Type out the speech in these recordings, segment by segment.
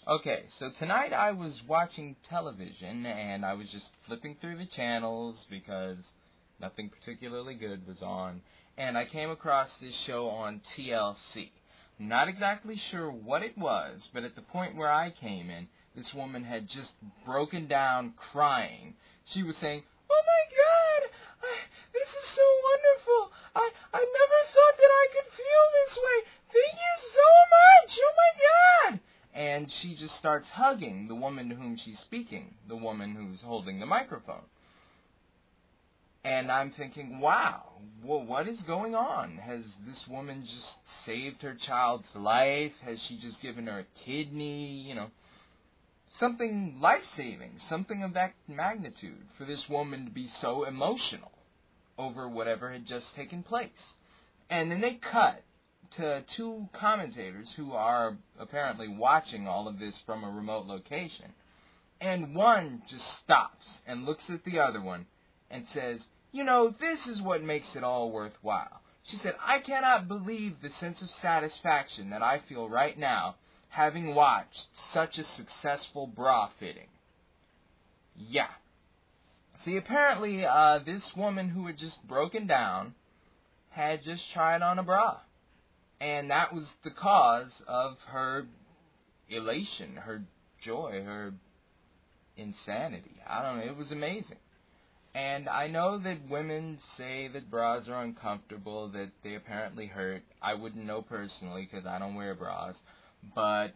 Okay, so tonight I was watching television, and I was just flipping through the channels because nothing particularly good was on, and I came across this show on TLC. Not exactly sure what it was, but at the point where I came in, this woman had just broken down crying. She was saying, "Oh my God, this is so wonderful. I never thought that I could feel this way. Thank you so much. Oh my God." And she just starts hugging the woman to whom she's speaking, the woman who's holding the microphone. And I'm thinking, wow, well, what is going on? Has this woman just saved her child's life? Has she just given her a kidney? Something life-saving, something of that magnitude for this woman to be so emotional over whatever had just taken place. And then they cut to two commentators who are apparently watching all of this from a remote location. And one just stops and looks at the other one and says, "This is what makes it all worthwhile." She said, "I cannot believe the sense of satisfaction that I feel right now having watched such a successful bra fitting." Yeah. See, apparently this woman who had just broken down had just tried on a bra. And that was the cause of her elation, her joy, her insanity. I don't know. It was amazing. And I know that women say that bras are uncomfortable, that they apparently hurt. I wouldn't know personally because I don't wear bras. But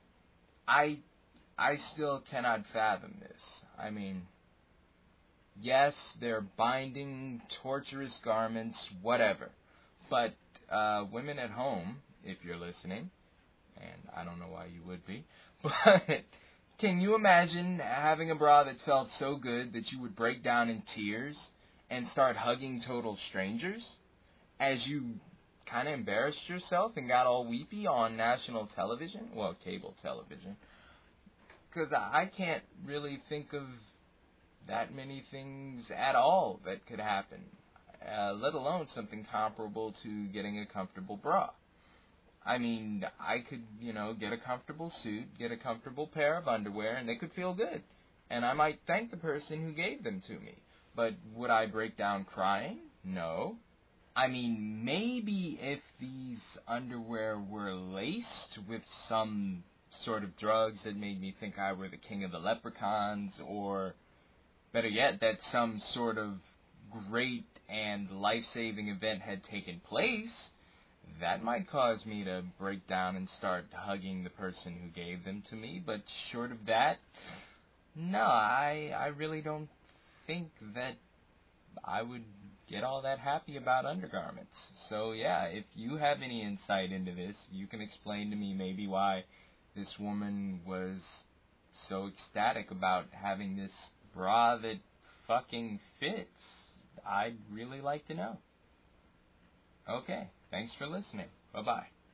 I still cannot fathom this. I mean, yes, they're binding, torturous garments, whatever. But women at home, if you're listening, and I don't know why you would be, but can you imagine having a bra that felt so good that you would break down in tears and start hugging total strangers as you kind of embarrassed yourself and got all weepy on national television? Well, cable television. Because I can't really think of that many things at all that could happen, let alone something comparable to getting a comfortable bra. I mean, I could, get a comfortable suit, get a comfortable pair of underwear, and they could feel good. And I might thank the person who gave them to me. But would I break down crying? No. I mean, maybe if these underwear were laced with some sort of drugs that made me think I were the king of the leprechauns, or better yet, that some sort of great and life-saving event had taken place, that might cause me to break down and start hugging the person who gave them to me. But short of that, no, I really don't think that I would get all that happy about undergarments. So yeah, if you have any insight into this, you can explain to me maybe why this woman was so ecstatic about having this bra that fucking fits. I'd really like to know. Okay, thanks for listening. Bye-bye.